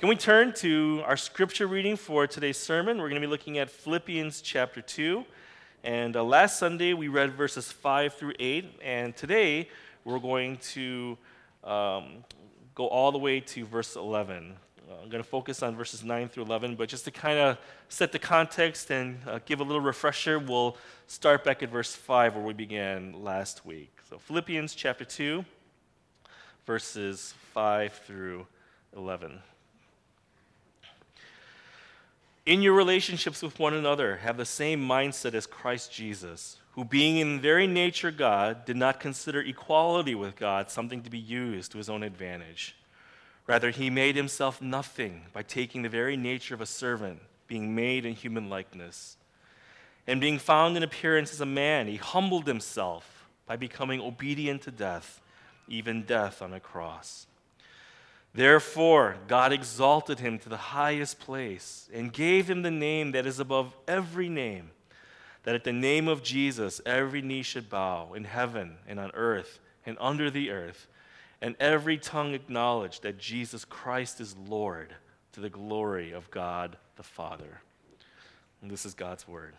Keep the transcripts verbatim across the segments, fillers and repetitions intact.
Can we turn to our scripture reading for today's sermon? We're going to be looking at Philippians chapter two. And uh, last Sunday, we read verses five through eight. And today, we're going to um, go all the way to verse eleven. Uh, I'm going to focus on verses nine through eleven. But just to kind of set the context and uh, give a little refresher, we'll start back at verse five where we began last week. So Philippians chapter two, verses five through eleven. In your relationships with one another, have the same mindset as Christ Jesus, who being in very nature God, did not consider equality with God something to be used to his own advantage. Rather, he made himself nothing by taking the very nature of a servant, being made in human likeness. And being found in appearance as a man, he humbled himself by becoming obedient to death, even death on a cross. Therefore, God exalted him to the highest place and gave him the name that is above every name, that at the name of Jesus every knee should bow in heaven and on earth and under the earth, and every tongue acknowledge that Jesus Christ is Lord, to the glory of God the Father. And this is God's word.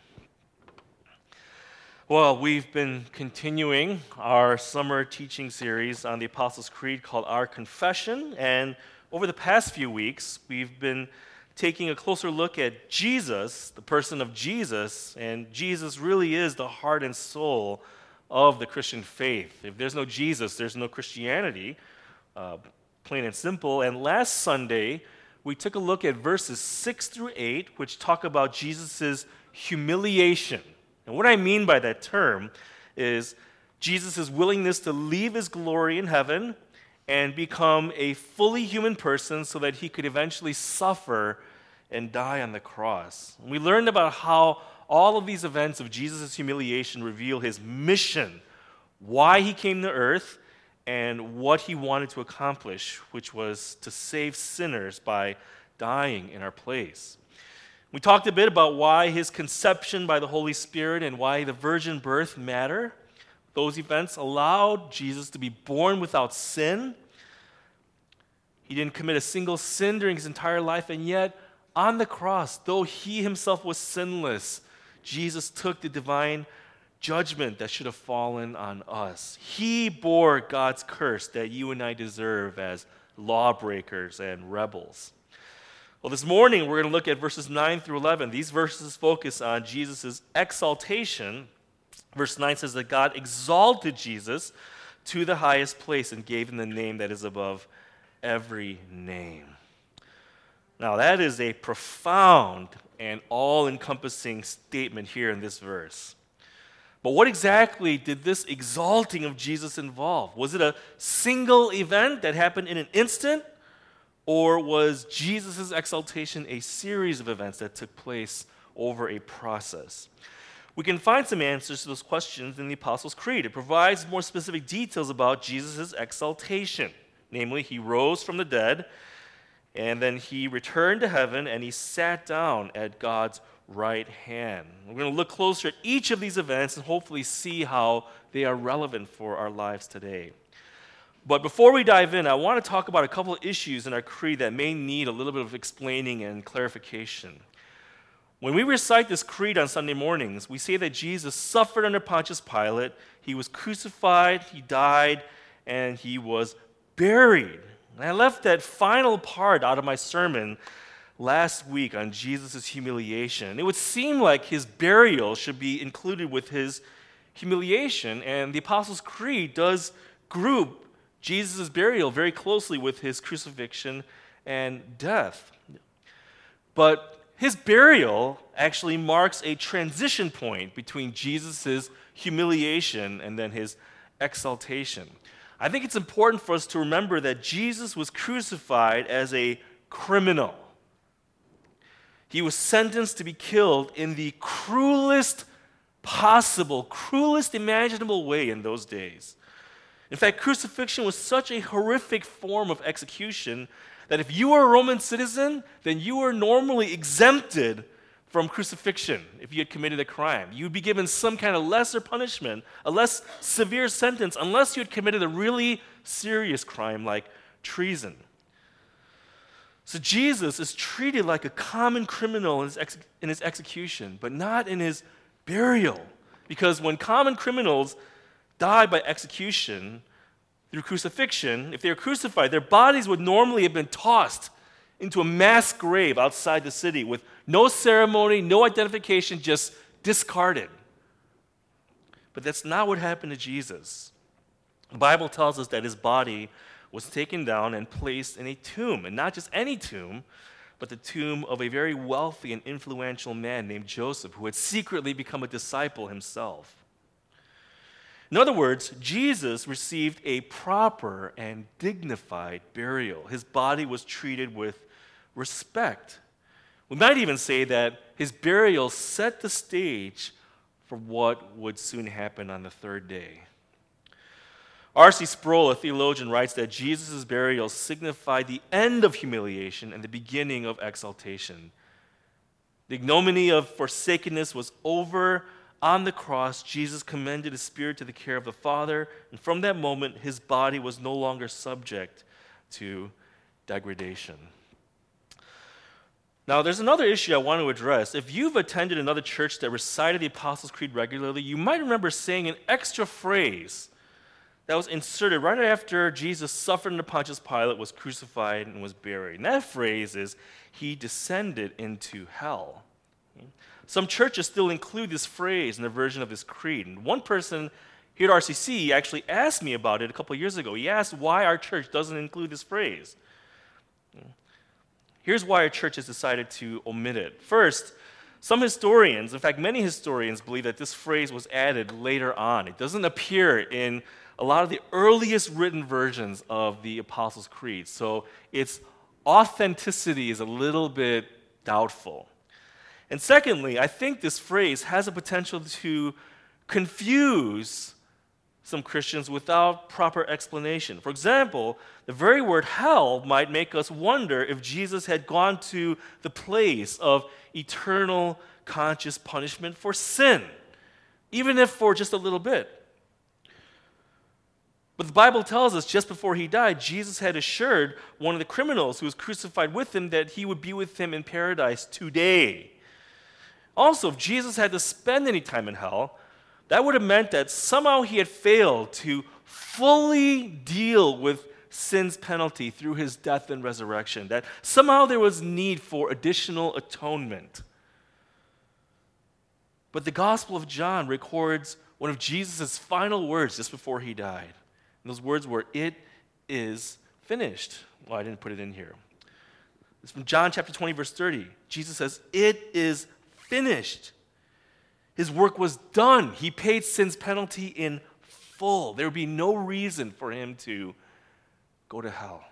Well, we've been continuing our summer teaching series on the Apostles' Creed called Our Confession, and over the past few weeks, we've been taking a closer look at Jesus, the person of Jesus, and Jesus really is the heart and soul of the Christian faith. If there's no Jesus, there's no Christianity, uh, plain and simple. And last Sunday, we took a look at verses six through eight, which talk about Jesus' humiliation. And what I mean by that term is Jesus' willingness to leave his glory in heaven and become a fully human person so that he could eventually suffer and die on the cross. And we learned about how all of these events of Jesus' humiliation reveal his mission, why he came to earth, and what he wanted to accomplish, which was to save sinners by dying in our place. We talked a bit about why his conception by the Holy Spirit and why the virgin birth matter. Those events allowed Jesus to be born without sin. He didn't commit a single sin during his entire life, and yet on the cross, though he himself was sinless, Jesus took the divine judgment that should have fallen on us. He bore God's curse that you and I deserve as lawbreakers and rebels. Well, this morning we're going to look at verses nine through eleven. These verses focus on Jesus' exaltation. Verse nine says that God exalted Jesus to the highest place and gave him the name that is above every name. Now, that is a profound and all-encompassing statement here in this verse. But what exactly did this exalting of Jesus involve? Was it a single event that happened in an instant? Or was Jesus' exaltation a series of events that took place over a process? We can find some answers to those questions in the Apostles' Creed. It provides more specific details about Jesus' exaltation. Namely, he rose from the dead, and then he returned to heaven, and he sat down at God's right hand. We're going to look closer at each of these events and hopefully see how they are relevant for our lives today. But before we dive in, I want to talk about a couple of issues in our creed that may need a little bit of explaining and clarification. When we recite this creed on Sunday mornings, we say that Jesus suffered under Pontius Pilate, he was crucified, he died, and he was buried. And I left that final part out of my sermon last week on Jesus' humiliation. It would seem like his burial should be included with his humiliation, and the Apostles' Creed does group Jesus' burial very closely with his crucifixion and death. But his burial actually marks a transition point between Jesus' humiliation and then his exaltation. I think it's important for us to remember that Jesus was crucified as a criminal. He was sentenced to be killed in the cruelest possible, cruelest imaginable way in those days. In fact, crucifixion was such a horrific form of execution that if you were a Roman citizen, then you were normally exempted from crucifixion if you had committed a crime. You would be given some kind of lesser punishment, a less severe sentence, unless you had committed a really serious crime like treason. So Jesus is treated like a common criminal in his, ex- in his execution, but not in his burial. Because when common criminals die by execution through crucifixion, if they were crucified, their bodies would normally have been tossed into a mass grave outside the city with no ceremony, no identification, just discarded. But that's not what happened to Jesus. The Bible tells us that his body was taken down and placed in a tomb, and not just any tomb, but the tomb of a very wealthy and influential man named Joseph, who had secretly become a disciple himself. In other words, Jesus received a proper and dignified burial. His body was treated with respect. We might even say that his burial set the stage for what would soon happen on the third day. R C Sproul, a theologian, writes that Jesus' burial signified the end of humiliation and the beginning of exaltation. The ignominy of forsakenness was over. On the cross, Jesus commended his spirit to the care of the Father, and from that moment, his body was no longer subject to degradation. Now, there's another issue I want to address. If you've attended another church that recited the Apostles' Creed regularly, you might remember saying an extra phrase that was inserted right after Jesus suffered under Pontius Pilate, was crucified, and was buried. And that phrase is, he descended into hell. Some churches still include this phrase in their version of this creed. And one person here at R C C actually asked me about it a couple of years ago. He asked why our church doesn't include this phrase. Here's why our church has decided to omit it. First, some historians, in fact, many historians, believe that this phrase was added later on. It doesn't appear in a lot of the earliest written versions of the Apostles' Creed. So its authenticity is a little bit doubtful. And secondly, I think this phrase has a potential to confuse some Christians without proper explanation. For example, the very word hell might make us wonder if Jesus had gone to the place of eternal conscious punishment for sin, even if for just a little bit. But the Bible tells us just before he died, Jesus had assured one of the criminals who was crucified with him that he would be with him in paradise today. Also, if Jesus had to spend any time in hell, that would have meant that somehow he had failed to fully deal with sin's penalty through his death and resurrection, that somehow there was need for additional atonement. But the Gospel of John records one of Jesus' final words just before he died. And those words were, "It is finished." Well, I didn't put it in here. It's from John chapter twenty, verse thirty. Jesus says, "It is finished." His work was done. He paid sin's penalty in full. There would be no reason for him to go to hell.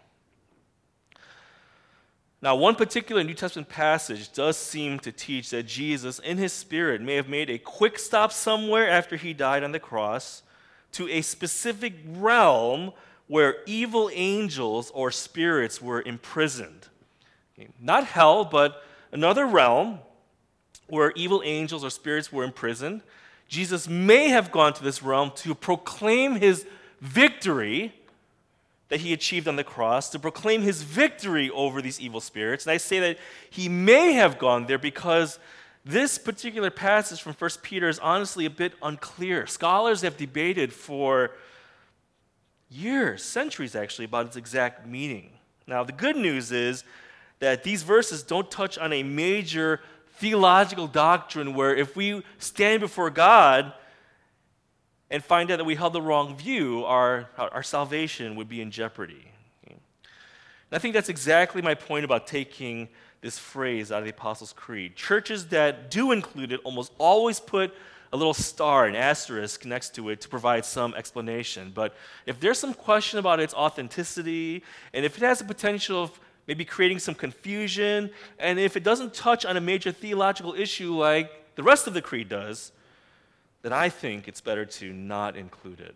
Now, one particular New Testament passage does seem to teach that Jesus, in his spirit, may have made a quick stop somewhere after he died on the cross to a specific realm where evil angels or spirits were imprisoned. Okay, not hell, but another realm where evil angels or spirits were imprisoned. Jesus may have gone to this realm to proclaim his victory that he achieved on the cross, to proclaim his victory over these evil spirits. And I say that he may have gone there because this particular passage from First Peter is honestly a bit unclear. Scholars have debated for years, centuries actually, about its exact meaning. Now, the good news is that these verses don't touch on a major theological doctrine where if we stand before God and find out that we held the wrong view, our, our salvation would be in jeopardy. And I think that's exactly my point about taking this phrase out of the Apostles' Creed. Churches that do include it almost always put a little star, an asterisk next to it to provide some explanation. But if there's some question about its authenticity, and if it has the potential of maybe creating some confusion, and if it doesn't touch on a major theological issue like the rest of the creed does, then I think it's better to not include it.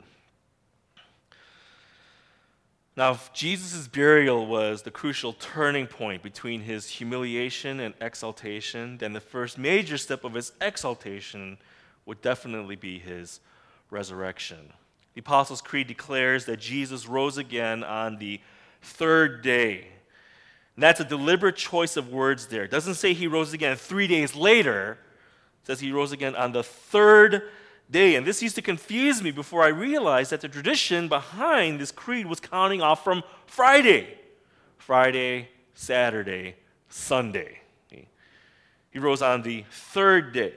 Now, if Jesus' burial was the crucial turning point between his humiliation and exaltation, then the first major step of his exaltation would definitely be his resurrection. The Apostles' Creed declares that Jesus rose again on the third day. And that's a deliberate choice of words there. It doesn't say he rose again three days later. It says he rose again on the third day. And this used to confuse me before I realized that the tradition behind this creed was counting off from Friday. Friday, Saturday, Sunday. He rose on the third day.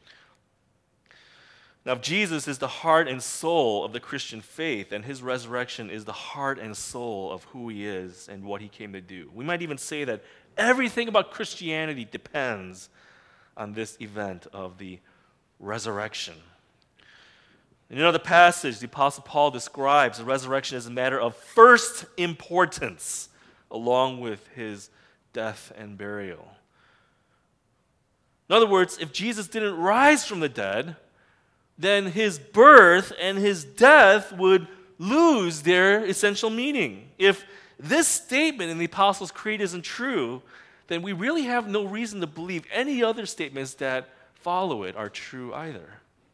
Now, if Jesus is the heart and soul of the Christian faith, and his resurrection is the heart and soul of who he is and what he came to do, we might even say that everything about Christianity depends on this event of the resurrection. In another passage, the Apostle Paul describes the resurrection as a matter of first importance, along with his death and burial. In other words, if Jesus didn't rise from the dead, then his birth and his death would lose their essential meaning. If this statement in the Apostles' Creed isn't true, then we really have no reason to believe any other statements that follow it are true either.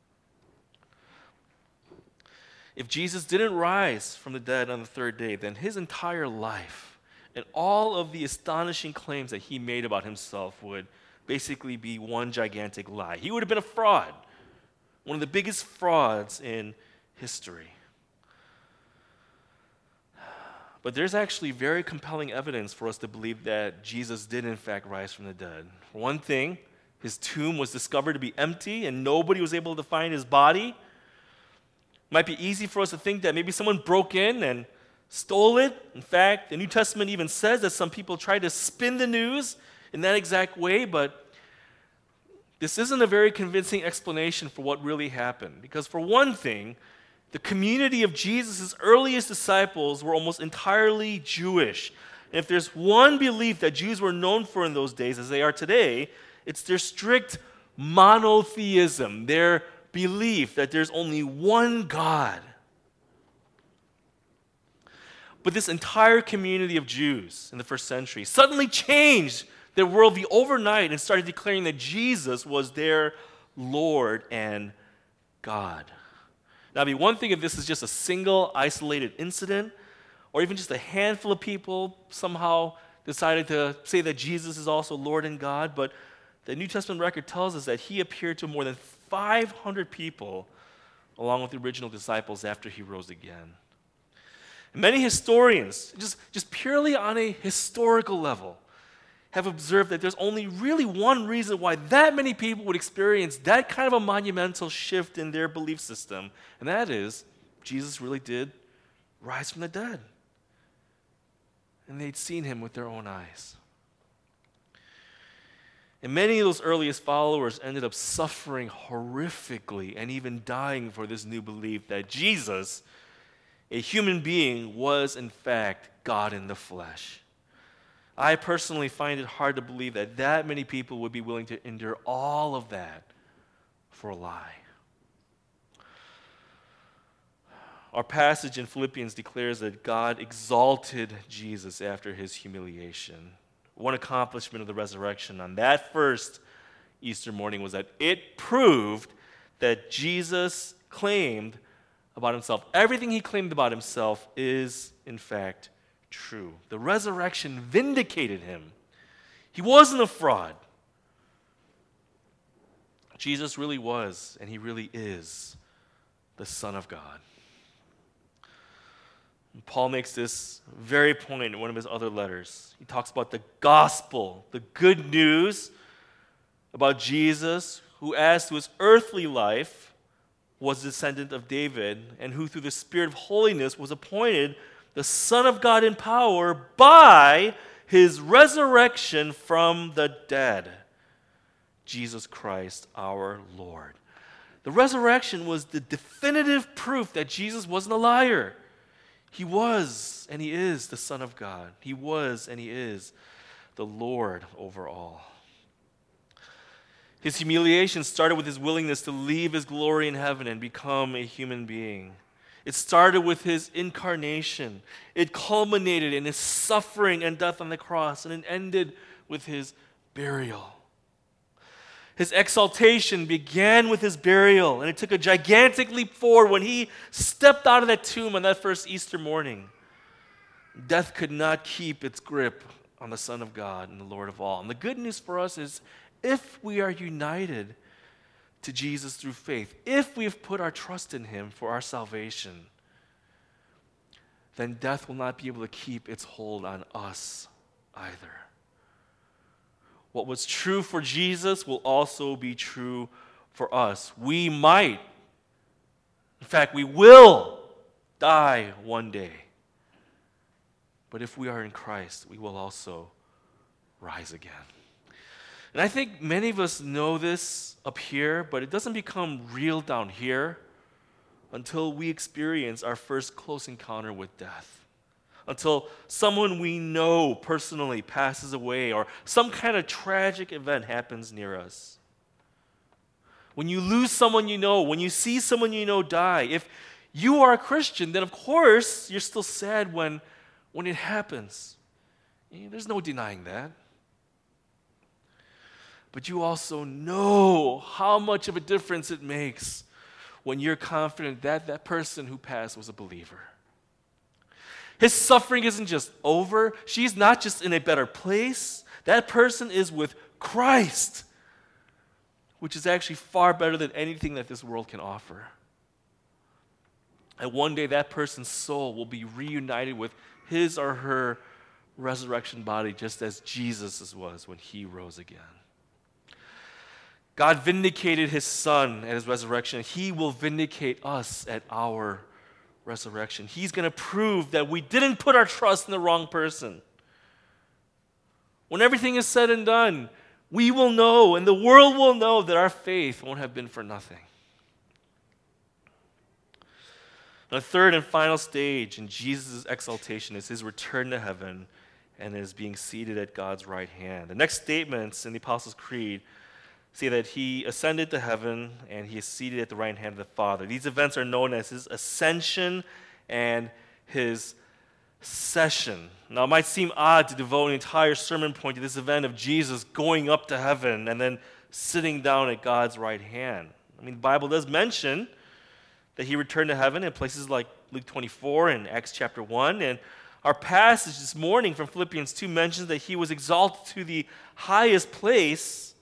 If Jesus didn't rise from the dead on the third day, then his entire life and all of the astonishing claims that he made about himself would basically be one gigantic lie. He would have been a fraud, one of the biggest frauds in history. But there's actually very compelling evidence for us to believe that Jesus did in fact rise from the dead. For one thing, his tomb was discovered to be empty and nobody was able to find his body. It might be easy for us to think that maybe someone broke in and stole it. In fact, the New Testament even says that some people tried to spin the news in that exact way, but this isn't a very convincing explanation for what really happened. Because for one thing, the community of Jesus' earliest disciples were almost entirely Jewish. And if there's one belief that Jews were known for in those days, as they are today, it's their strict monotheism, their belief that there's only one God. But this entire community of Jews in the first century suddenly changed their worldview overnight and started declaring that Jesus was their Lord and God. Now, it'd be one thing if this is just a single, isolated incident, or even just a handful of people somehow decided to say that Jesus is also Lord and God, but the New Testament record tells us that he appeared to more than five hundred people along with the original disciples after he rose again. And many historians, just, just purely on a historical level, have observed that there's only really one reason why that many people would experience that kind of a monumental shift in their belief system, and that is Jesus really did rise from the dead. And they'd seen him with their own eyes. And many of those earliest followers ended up suffering horrifically and even dying for this new belief that Jesus, a human being, was in fact God in the flesh. I personally find it hard to believe that that many people would be willing to endure all of that for a lie. Our passage in Philippians declares that God exalted Jesus after his humiliation. One accomplishment of the resurrection on that first Easter morning was that it proved that Jesus claimed about himself. Everything he claimed about himself is, in fact, true. The resurrection vindicated him. He wasn't a fraud. Jesus really was, and he really is, the Son of God. And Paul makes this very point in one of his other letters. He talks about the gospel, the good news about Jesus, who as to his earthly life was a descendant of David, and who through the Spirit of holiness was appointed the Son of God in power by his resurrection from the dead, Jesus Christ our Lord. The resurrection was the definitive proof that Jesus wasn't a liar. He was and he is the Son of God. He was and he is the Lord over all. His humiliation started with his willingness to leave his glory in heaven and become a human being. It started with his incarnation. It culminated in his suffering and death on the cross, and it ended with his burial. His exaltation began with his burial, and it took a gigantic leap forward when he stepped out of that tomb on that first Easter morning. Death could not keep its grip on the Son of God and the Lord of all. And the good news for us is if we are united to Jesus through faith, if we have put our trust in him for our salvation, then death will not be able to keep its hold on us either. What was true for Jesus will also be true for us. We might, in fact, we will die one day. But if we are in Christ, we will also rise again. And I think many of us know this up here, but it doesn't become real down here until we experience our first close encounter with death. Until someone we know personally passes away or some kind of tragic event happens near us. When you lose someone you know, when you see someone you know die, if you are a Christian, then of course you're still sad when, when it happens. There's no denying that. But you also know how much of a difference it makes when you're confident that that person who passed was a believer. His suffering isn't just over. She's not just in a better place. That person is with Christ, which is actually far better than anything that this world can offer. And one day that person's soul will be reunited with his or her resurrection body, just as Jesus' was when he rose again. God vindicated his Son at his resurrection. He will vindicate us at our resurrection. He's going to prove that we didn't put our trust in the wrong person. When everything is said and done, we will know and the world will know that our faith won't have been for nothing. The third and final stage in Jesus' exaltation is his return to heaven and his being seated at God's right hand. The next statements in the Apostles' Creed say that he ascended to heaven and he is seated at the right hand of the Father. These events are known as his ascension and his session. Now, it might seem odd to devote an entire sermon point to this event of Jesus going up to heaven and then sitting down at God's right hand. I mean, the Bible does mention that he returned to heaven in places like Luke twenty-four and Acts chapter one. And our passage this morning from Philippians two mentions that he was exalted to the highest place.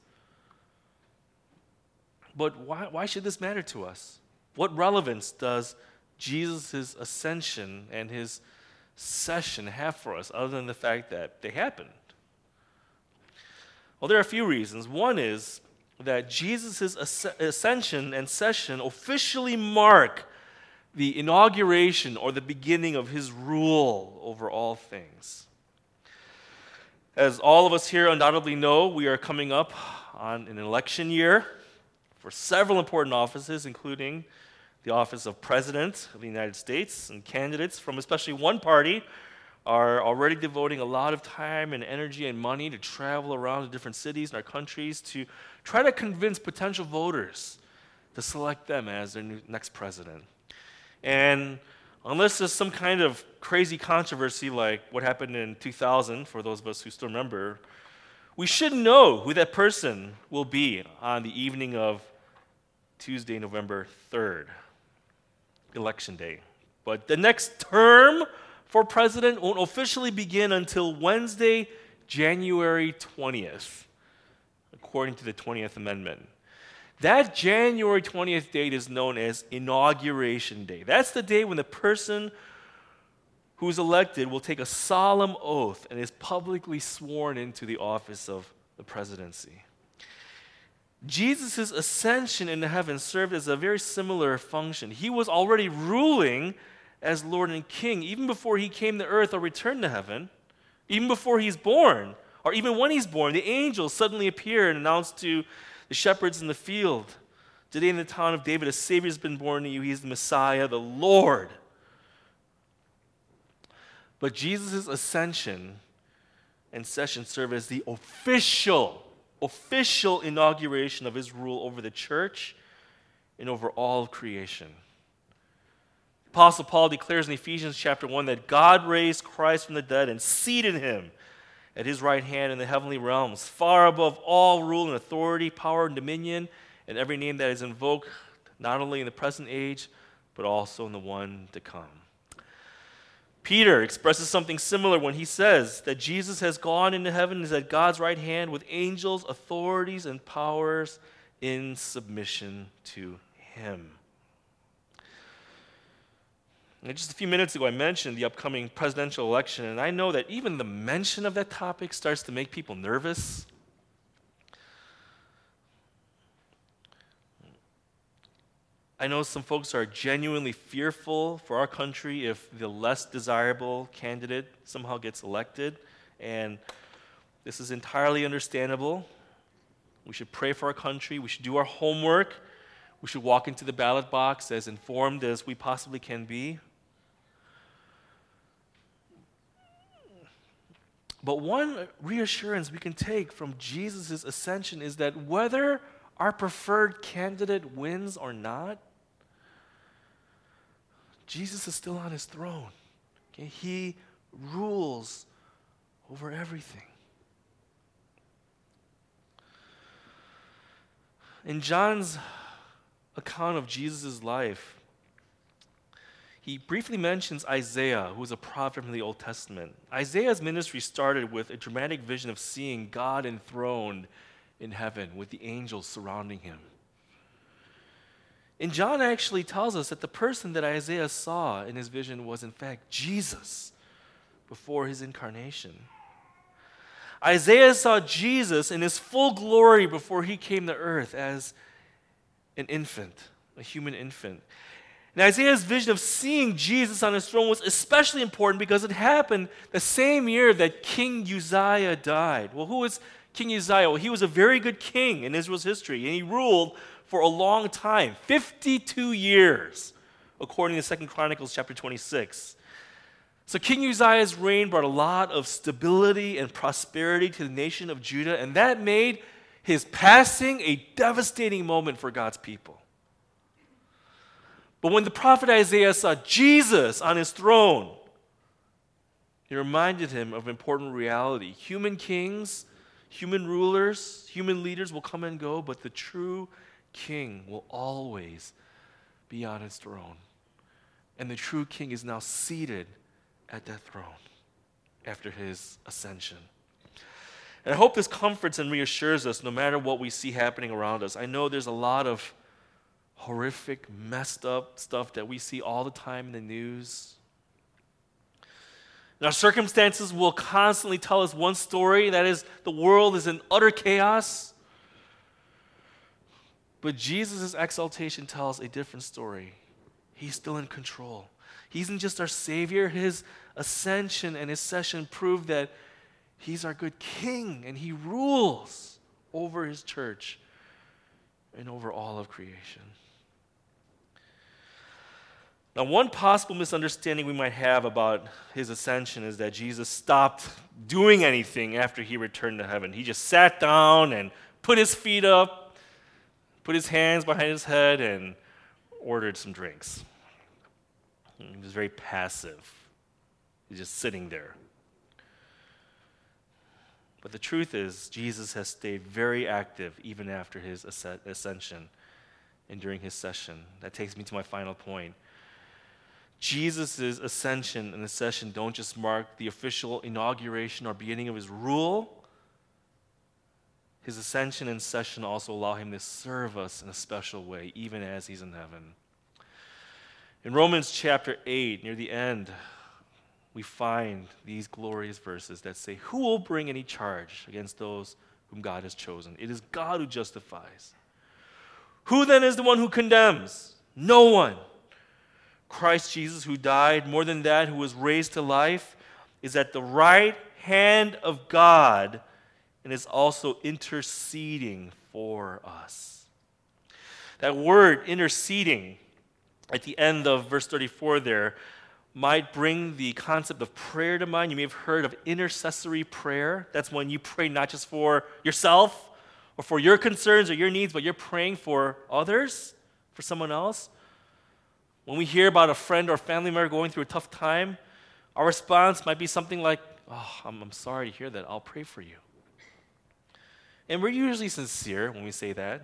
But why, why should this matter to us? What relevance does Jesus' ascension and his session have for us other than the fact that they happened? Well, there are a few reasons. One is that Jesus' ascension and session officially mark the inauguration or the beginning of his rule over all things. As all of us here undoubtedly know, we are coming up on an election year for several important offices, including the office of President of the United States, and candidates from especially one party are already devoting a lot of time and energy and money to travel around to different cities in our countries to try to convince potential voters to select them as their new, next president. And unless there's some kind of crazy controversy like what happened in two thousand, for those of us who still remember, we should know who that person will be on the evening of Tuesday, November third, Election Day. But the next term for president won't officially begin until Wednesday, January twentieth, according to the twentieth Amendment. That January twentieth date is known as Inauguration Day. That's the day when the person who's elected will take a solemn oath and is publicly sworn into the office of the presidency. Jesus' ascension into heaven served as a very similar function. He was already ruling as Lord and King even before he came to earth or returned to heaven, even before he's born, or even when he's born. The angels suddenly appear and announce to the shepherds in the field, "Today in the town of David, a Savior has been born to you. He is the Messiah, the Lord." But Jesus' ascension and session serve as the official, official inauguration of his rule over the church and over all of creation. Apostle Paul declares in Ephesians chapter one that God raised Christ from the dead and seated him at his right hand in the heavenly realms, far above all rule and authority, power and dominion, and every name that is invoked, not only in the present age, but also in the one to come. Peter expresses something similar when he says that Jesus has gone into heaven and is at God's right hand with angels, authorities, and powers in submission to him. And just a few minutes ago, I mentioned the upcoming presidential election, and I know that even the mention of that topic starts to make people nervous. I know some folks are genuinely fearful for our country if the less desirable candidate somehow gets elected, and this is entirely understandable. We should pray for our country. We should do our homework. We should walk into the ballot box as informed as we possibly can be. But one reassurance we can take from Jesus' ascension is that whether our preferred candidate wins or not, Jesus is still on his throne. Okay? He rules over everything. In John's account of Jesus' life, he briefly mentions Isaiah, who was a prophet from the Old Testament. Isaiah's ministry started with a dramatic vision of seeing God enthroned in heaven with the angels surrounding him. And John actually tells us that the person that Isaiah saw in his vision was in fact Jesus before his incarnation. Isaiah saw Jesus in his full glory before he came to earth as an infant, a human infant. And Isaiah's vision of seeing Jesus on his throne was especially important because it happened the same year that King Uzziah died. Well, who was King Uzziah? Well, he was a very good king in Israel's history, and he ruled for a long time, fifty-two years, according to Second Chronicles chapter twenty-six. So King Uzziah's reign brought a lot of stability and prosperity to the nation of Judah, and that made his passing a devastating moment for God's people. But when the prophet Isaiah saw Jesus on his throne, it reminded him of important reality. Human kings, human rulers, human leaders will come and go, but the true king will always be on his throne. And the true king is now seated at that throne after his ascension. And I hope this comforts and reassures us no matter what we see happening around us. I know there's a lot of horrific, messed up stuff that we see all the time in the news. And our circumstances will constantly tell us one story, that is, the world is in utter chaos. But Jesus' exaltation tells a different story. He's still in control. He isn't just our Savior. His ascension and his session prove that he's our good King, and he rules over his church and over all of creation. Now, one possible misunderstanding we might have about his ascension is that Jesus stopped doing anything after he returned to heaven. He just sat down and put his feet up, put his hands behind his head, and ordered some drinks. He was very passive. He's just sitting there. But the truth is, Jesus has stayed very active even after his ascension and during his session. That takes me to my final point. Jesus' ascension and accession don't just mark the official inauguration or beginning of his rule. His ascension and session also allow him to serve us in a special way, even as he's in heaven. In Romans chapter eight, near the end, we find these glorious verses that say, "Who will bring any charge against those whom God has chosen? It is God who justifies. Who then is the one who condemns? No one. Christ Jesus, who died, more than that, who was raised to life, is at the right hand of God and is also interceding for us." That word, interceding, at the end of verse thirty-four there, might bring the concept of prayer to mind. You may have heard of intercessory prayer. That's when you pray not just for yourself or for your concerns or your needs, but you're praying for others, for someone else. When we hear about a friend or family member going through a tough time, our response might be something like, "Oh, I'm, I'm sorry to hear that. I'll pray for you." And we're usually sincere when we say that.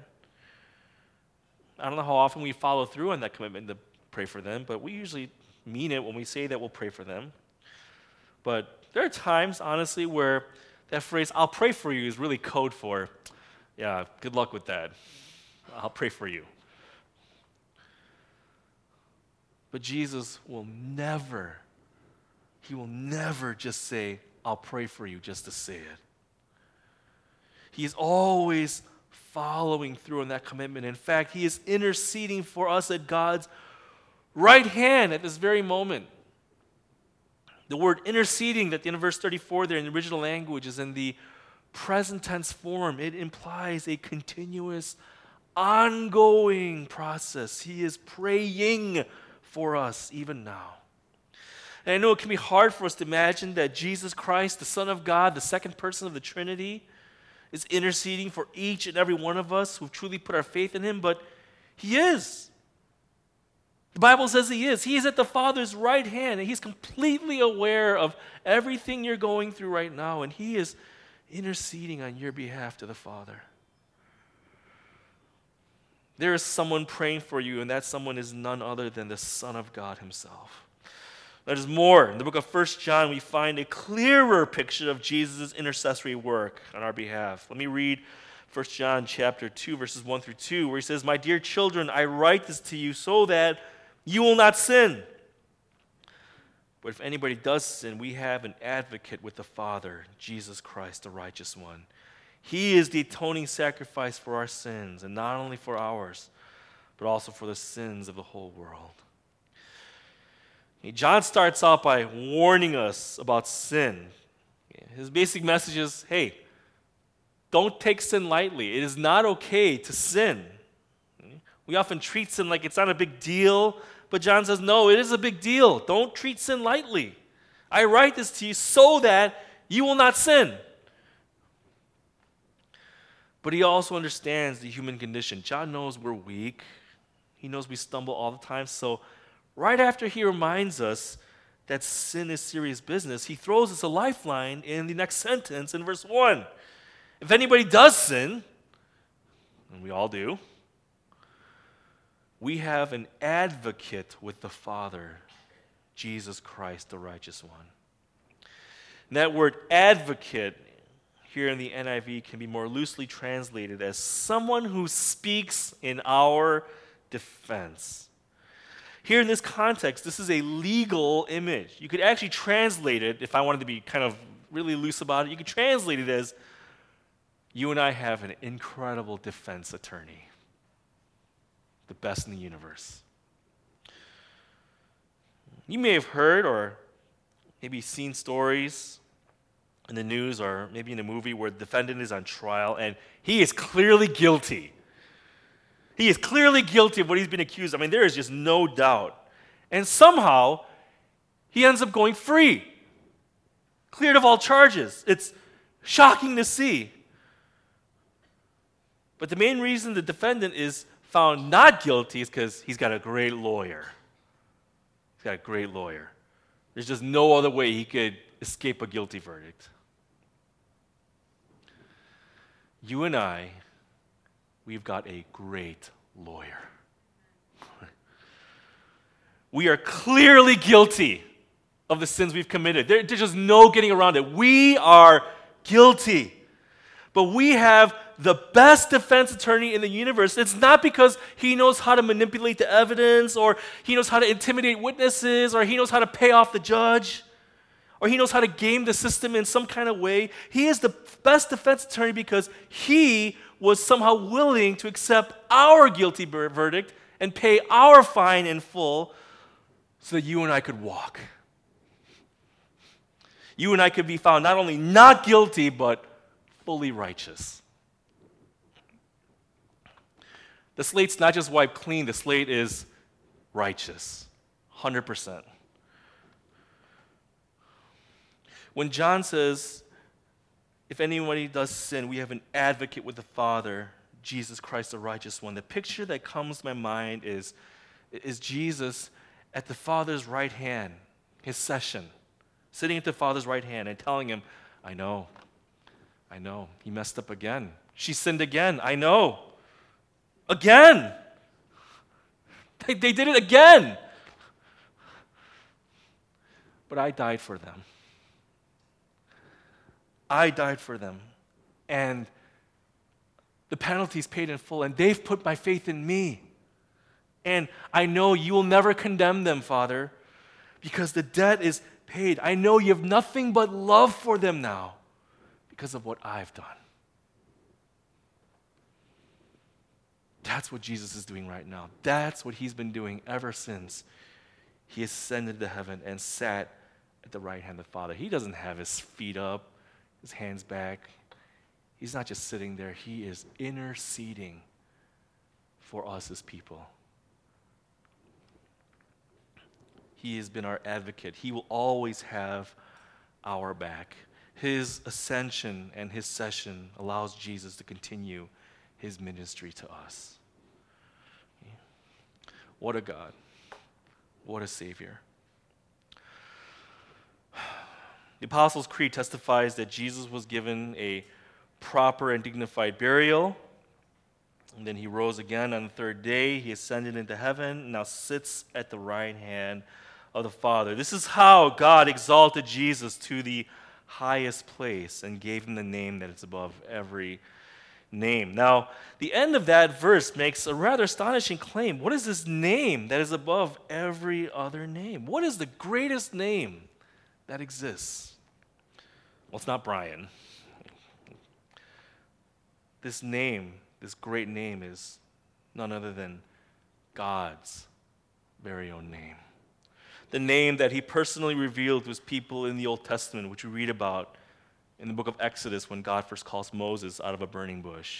I don't know how often we follow through on that commitment to pray for them, but we usually mean it when we say that we'll pray for them. But there are times, honestly, where that phrase, I'll pray for you, is really code for, yeah, good luck with that. I'll pray for you. But Jesus will never, he will never just say, I'll pray for you just to say it. He is always following through on that commitment. In fact, he is interceding for us at God's right hand at this very moment. The word interceding at the end of verse thirty-four there in the original language is in the present tense form. It implies a continuous, ongoing process. He is praying for us even now. And I know it can be hard for us to imagine that Jesus Christ, the Son of God, the second person of the Trinity, is interceding for each and every one of us who've truly put our faith in him, but he is. The Bible says he is. He is at the Father's right hand, and he's completely aware of everything you're going through right now, and he is interceding on your behalf to the Father. There is someone praying for you, and that someone is none other than the Son of God himself. There's more. In the book of First John, we find a clearer picture of Jesus' intercessory work on our behalf. Let me read First John chapter two, verses one through two, where he says, My dear children, I write this to you so that you will not sin. But if anybody does sin, we have an advocate with the Father, Jesus Christ, the righteous one. He is the atoning sacrifice for our sins, and not only for ours, but also for the sins of the whole world. John starts out by warning us about sin. His basic message is, hey, don't take sin lightly. It is not okay to sin. We often treat sin like it's not a big deal, but John says, no, it is a big deal. Don't treat sin lightly. I write this to you so that you will not sin. But he also understands the human condition. John knows we're weak. He knows we stumble all the time, so right after he reminds us that sin is serious business, he throws us a lifeline in the next sentence in verse one. If anybody does sin, and we all do, we have an advocate with the Father, Jesus Christ, the righteous one. And that word advocate here in the N I V can be more loosely translated as someone who speaks in our defense. Here in this context, this is a legal image. You could actually translate it, if I wanted to be kind of really loose about it, you could translate it as, you and I have an incredible defense attorney, the best in the universe. You may have heard or maybe seen stories in the news or maybe in a movie where the defendant is on trial and he is clearly guilty. He is clearly guilty of what he's been accused of. I mean, there is just no doubt. And somehow, he ends up going free, cleared of all charges. It's shocking to see. But the main reason the defendant is found not guilty is because he's got a great lawyer. He's got a great lawyer. There's just no other way he could escape a guilty verdict. You and I, we've got a great lawyer. We are clearly guilty of the sins we've committed. There, there's just no getting around it. We are guilty. But we have the best defense attorney in the universe. It's not because he knows how to manipulate the evidence, or he knows how to intimidate witnesses, or he knows how to pay off the judge, or he knows how to game the system in some kind of way. He is the best defense attorney because he was somehow willing to accept our guilty verdict and pay our fine in full so that you and I could walk. You and I could be found not only not guilty, but fully righteous. The slate's not just wiped clean, the slate is righteous, one hundred percent. When John says, if anybody does sin, we have an advocate with the Father, Jesus Christ, the righteous one, the picture that comes to my mind is, is Jesus at the Father's right hand, his session, sitting at the Father's right hand and telling him, I know, I know, he messed up again. She sinned again, I know. Again. They, they did it again. But I died for them. I died for them, and the penalty's paid in full, and they've put my faith in me. And I know you will never condemn them, Father, because the debt is paid. I know you have nothing but love for them now because of what I've done. That's what Jesus is doing right now. That's what he's been doing ever since he ascended to heaven and sat at the right hand of the Father. He doesn't have his feet up, his hands back. He's not just sitting there. He is interceding for us as people. He has been our advocate. He will always have our back. His ascension and his session allows Jesus to continue his ministry to us. What a God. What a Savior. The Apostles' Creed testifies that Jesus was given a proper and dignified burial, and then he rose again on the third day. He ascended into heaven and now sits at the right hand of the Father. This is how God exalted Jesus to the highest place and gave him the name that is above every name. Now, the end of that verse makes a rather astonishing claim. What is this name that is above every other name? What is the greatest name that exists? Well, it's not Brian. This name, this great name, is none other than God's very own name. The name that he personally revealed to his people in the Old Testament, which we read about in the book of Exodus when God first calls Moses out of a burning bush.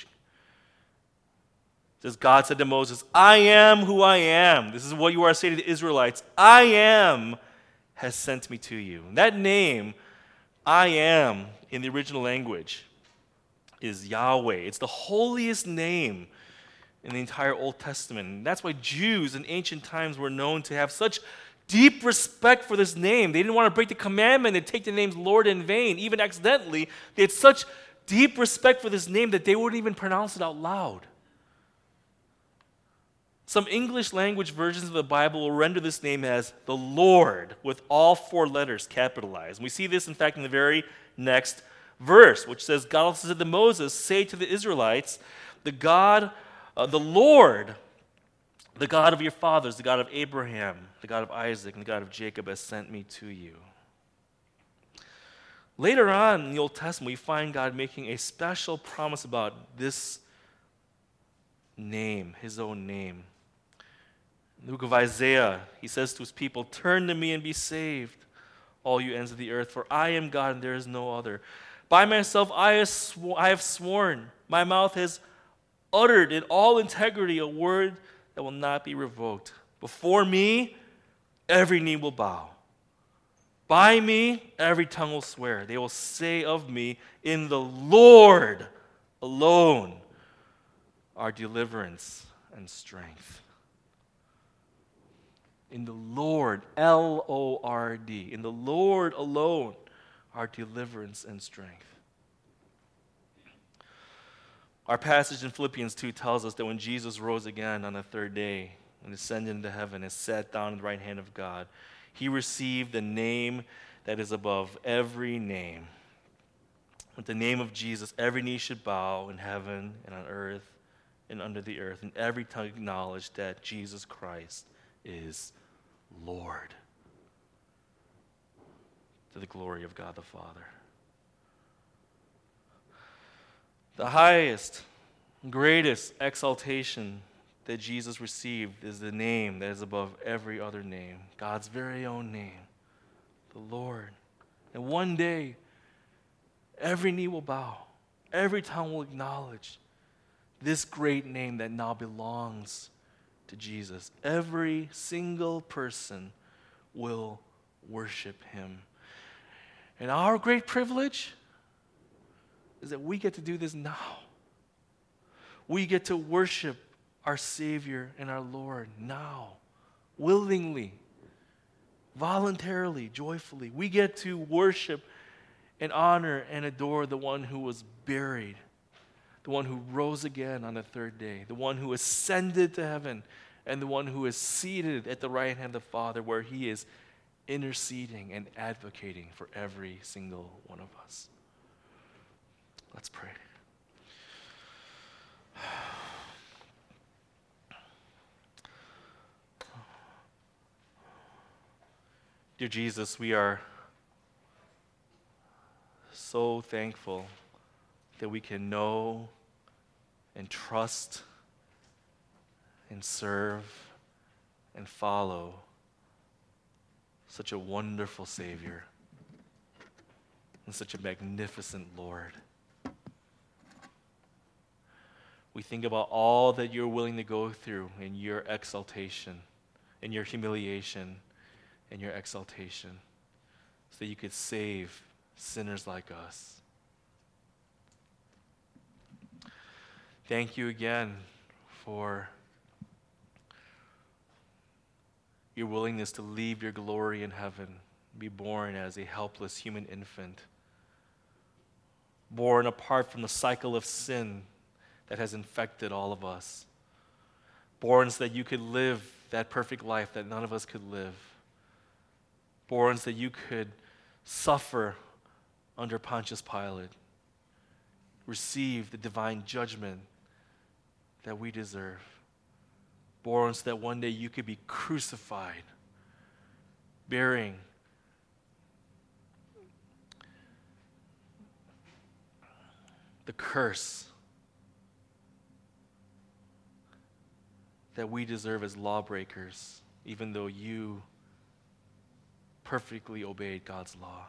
It says, God said to Moses, I am who I am. This is what you are saying to the Israelites. I am has sent me to you. And that name, I am, in the original language, is Yahweh. It's the holiest name in the entire Old Testament. And that's why Jews in ancient times were known to have such deep respect for this name. They didn't want to break the commandment and take the name's Lord in vain, even accidentally. They had such deep respect for this name that they wouldn't even pronounce it out loud. Some English language versions of the Bible will render this name as the Lord with all four letters capitalized. And we see this, in fact, in the very next verse, which says, God also said to Moses, say to the Israelites, the God, uh, the Lord, the God of your fathers, the God of Abraham, the God of Isaac, and the God of Jacob has sent me to you. Later on in the Old Testament, we find God making a special promise about this name, his own name. In the book of Isaiah, he says to his people, turn to me and be saved, all you ends of the earth, for I am God and there is no other. By myself I have, sw- I have sworn, my mouth has uttered in all integrity a word that will not be revoked. Before me, every knee will bow. By me, every tongue will swear. They will say of me, in the Lord alone are deliverance and strength. In the Lord, L O R D, in the Lord alone are deliverance and strength. Our passage in Philippians two tells us that when Jesus rose again on the third day and ascended into heaven and sat down at the right hand of God, he received the name that is above every name. With the name of Jesus, every knee should bow in heaven and on earth and under the earth, and every tongue acknowledge that Jesus Christ is Lord, to the glory of God the Father. The highest, greatest exaltation that Jesus received is the name that is above every other name, God's very own name, the Lord. And one day, every knee will bow, every tongue will acknowledge this great name that now belongs to Jesus. Every single person will worship him. And our great privilege is that we get to do this now. We get to worship our Savior and our Lord now, willingly, voluntarily, joyfully. We get to worship and honor and adore the one who was buried, the one who rose again on the third day, the one who ascended to heaven, and the one who is seated at the right hand of the Father, where he is interceding and advocating for every single one of us. Let's pray. Dear Jesus, we are so thankful that we can know and trust and serve and follow such a wonderful Savior and such a magnificent Lord. We think about all that you're willing to go through in your exaltation, in your humiliation, and your exaltation, so that you could save sinners like us. Thank you again for your willingness to leave your glory in heaven, be born as a helpless human infant, born apart from the cycle of sin that has infected all of us, born so that you could live that perfect life that none of us could live, born so that you could suffer under Pontius Pilate, receive the divine judgment that we deserve, born so that one day you could be crucified, bearing the curse that we deserve as lawbreakers, even though you perfectly obeyed God's law.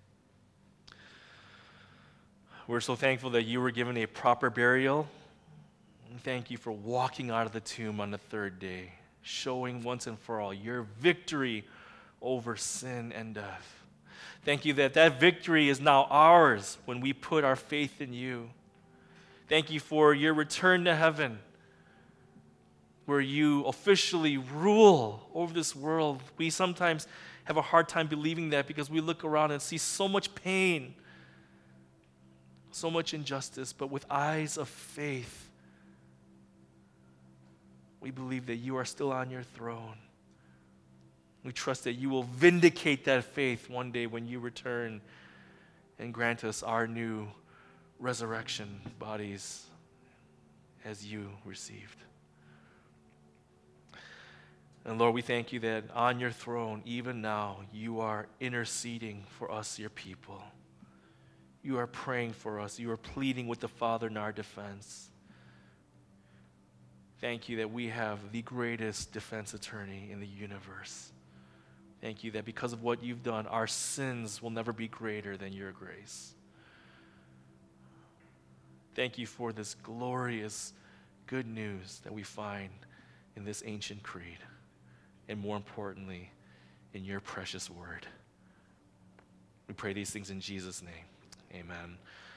We're so thankful that you were given a proper burial. And thank you for walking out of the tomb on the third day, showing once and for all your victory over sin and death. Thank you that that victory is now ours when we put our faith in you. Thank you for your return to heaven, where you officially rule over this world. We sometimes have a hard time believing that because we look around and see so much pain, so much injustice, but with eyes of faith, we believe that you are still on your throne. We trust that you will vindicate that faith one day when you return and grant us our new resurrection bodies as you received. And Lord, we thank you that on your throne, even now, you are interceding for us, your people. You are praying for us. You are pleading with the Father in our defense. Thank you that we have the greatest defense attorney in the universe. Thank you that because of what you've done, our sins will never be greater than your grace. Thank you for this glorious good news that we find in this ancient creed, and more importantly, in your precious word. We pray these things in Jesus' name. Amen.